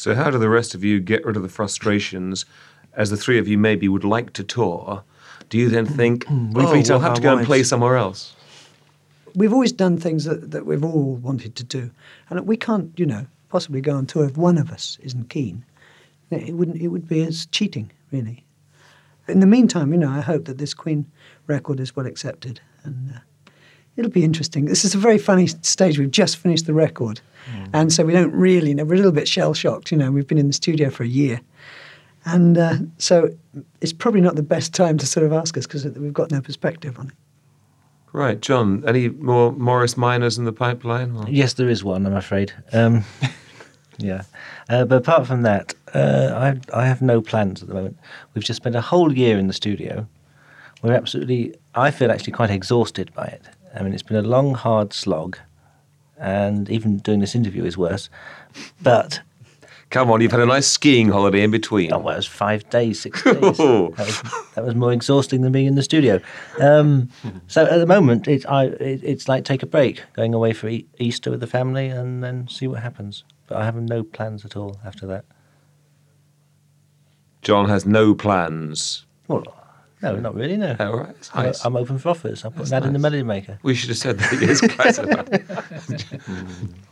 So how do the rest of you get rid of the frustrations as the three of you maybe would like to tour? Do you then think, we'll have to go and play somewhere else? We've always done things that we've all wanted to do. And we can't, possibly go on tour if one of us isn't keen. It would be as cheating, really. In the meantime, I hope that this Queen record is well accepted. And it'll be interesting. This is a very funny stage. We've just finished the record. And so we don't really know. We're a little bit shell-shocked. We've been in the studio for a year. And so it's probably not the best time to sort of ask us because we've got no perspective on it. Right. John, any more Morris Minors in the pipeline? Or? Yes, there is one, I'm afraid. Yeah. But apart from that, I have no plans at the moment. We've just spent a whole year in the studio. I feel actually quite exhausted by it. I mean, it's been a long, hard slog. And even doing this interview is worse. But... Come on, you've had a nice skiing holiday in between. Oh, well, it was 5 days, 6 days. That was more exhausting than being in the studio. So at the moment, it's like take a break, going away for Easter with the family and then see what happens. But I have no plans at all after that. John has no plans. Well, no, not really, no. Oh, right. It's nice. I'm open for offers. I'll put that in the Melody Maker. We should have said that. Yes, quite